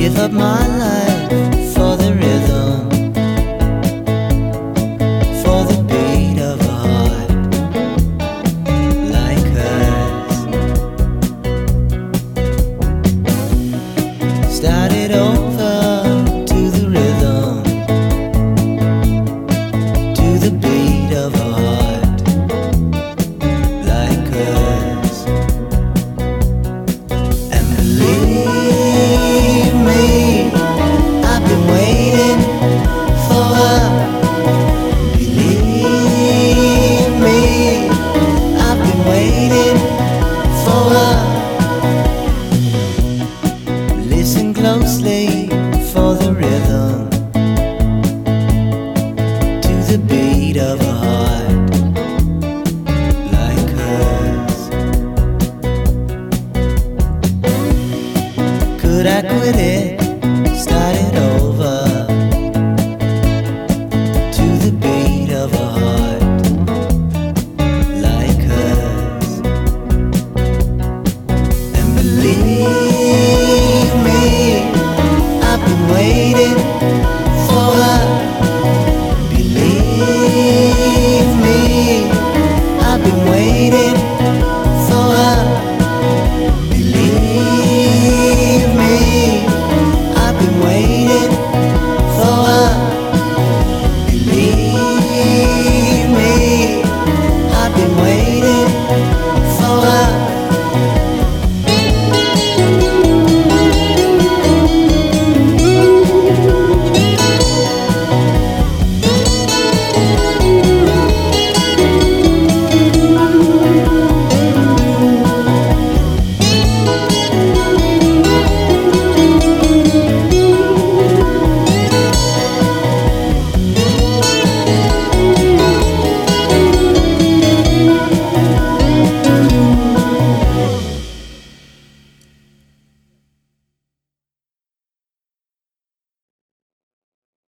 up my life for the rhythm, for the beat of a heart like hers. Started over to the rhythm, to the beat of a heart like hers. And believe me, I've been waiting for her. Believe me, I've been waiting for her. Listen closely for the rhythm, to the beat of a heart like hers. Could I quit it?